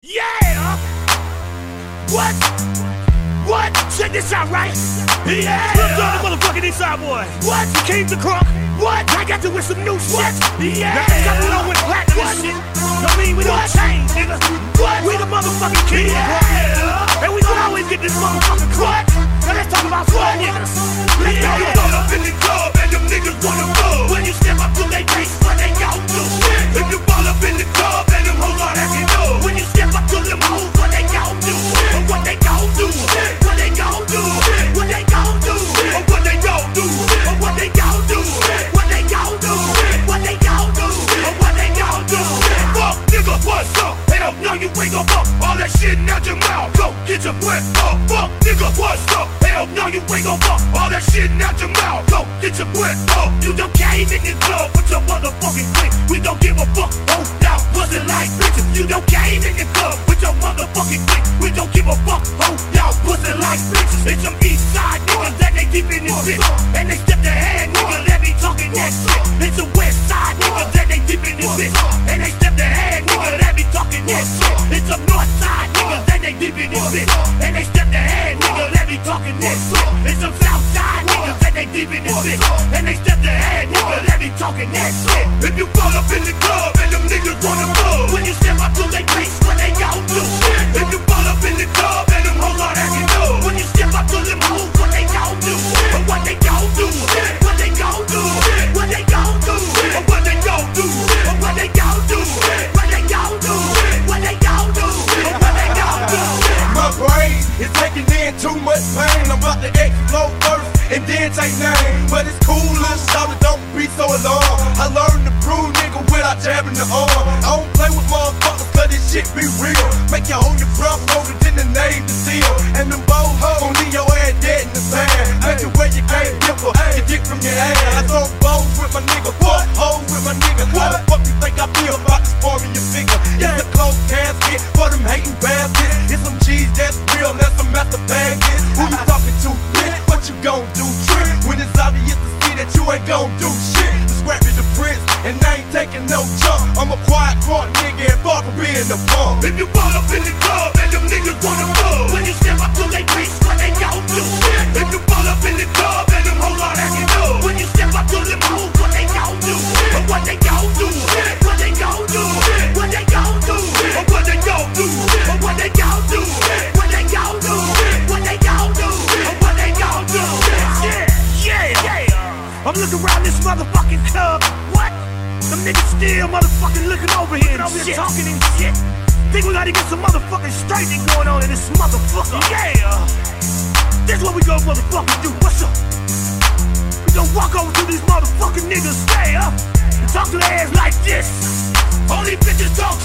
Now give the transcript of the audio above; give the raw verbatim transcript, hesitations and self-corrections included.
Yeah! What? What? Check this out, right? Yeah! Look on the motherfucking Eastside boy. What? You came to crunk. What? I got to with some new shit. Yeah! Now they got me on with platinum and shit. Don't mean we don't change, nigga. What? We the motherfucking king. Yeah! And we gon' always get this motherfucking crunk. Now let's talk about some niggas. Let's Yeah! You go. roll up in the club and them niggas wanna move. When you step up to they face, what they gon' do? If you ball up in the club and them hoes are acting up. When you step up to them hoes, what they gon' do? Or what they gon' do? What they gon' do? What they gon' do? Or what they gon' do? Or what they gon' do? What they gon' do? What they gon' do? Or what they gon' do? Fuck nigga, what's up? Hell no, you ain't gon' fuck all that shit out your mouth. Go get your breath up. Fuck nigga, what's up? Hell no, you ain't gon' fuck all that shit out your mouth. Go get your breath up. You don't came in the club with your motherfucking clique. We don't give a fuck. Oh, now pussy like bitches. You don't came in the club with your motherfucking clique. We don't give a fuck. Oh, y'all pussy like bitches. It's some east side niggas that they deep in this bitch. And they step their hand, nigga, let me talking that shit. It's some west side niggas that they deep in this bitch. And they step their hand, nigga, let me talking that shit. It's some north side niggas that they deep in this bitch. And they step their hand, nigga, let me talking that shit. It's some south side niggas that they deep in this bitch. And they step their hand, nigga, let me talking that shit. If you fall up in the club and them niggas wanna move, when you step up to they place, what they gon' do? If you fall up in the club and them hoes are acting up, when you step up to them hoes, what they gon' do? Or what they gon' do? What they gon' do? What they gon' do? Or what they gon' do? Or what they gon' do? What they gon' do? What they gon' do? Or what they gon' do? My brain is taking in too much pain. I'm about to explode first and then take name. But it's cool, little shout it, don't be so alarmed. I learned to prove nigga without jabbing the arm. I don't play with motherfuckers cause this shit be real. Make you hold your breath, hold it in the name to seal. And them bold hoes gon' leave your ass dead in the sand. Make you where you can't differ, you dick from your ass. I throw bows with my nigga, what? Hoes with my nigga. How the fuck you think I feel about this form in your finger? It's a close casket for them hating bastards. It's some cheese that's real, that's some master baggage. Who you talking to, bitch? What you gon' do, trick? When it's obvious to see that you ain't gon' do shit. Just rap me the prince, and I ain't taking no jump. I'm a quiet, quiet nigga and far from being the punk. If you fall up in the club and them niggas wanna move, when you step up to they place, what they gon' do? If you fall up in the club and them hoes are acting up, when you step up to them hoes, what they gon' do? Or what they gon' do? What they gon' do? What they gon' do? Or what they gon' do? Or what they gon' do? What they gon' do? What they gon' do? Or what they gon' do? Yeah, yeah, yeah. I'm looking around this motherfucking club. What? Them niggas still motherfucking looking over here and over here talking and shit. Think we gotta get some motherfucking straightening going on in this motherfucker. Yeah. This what we gon' motherfucking do. What's up? We gon' walk over to these motherfucking niggas, yeah, and talk to their ass like this. Only bitches talk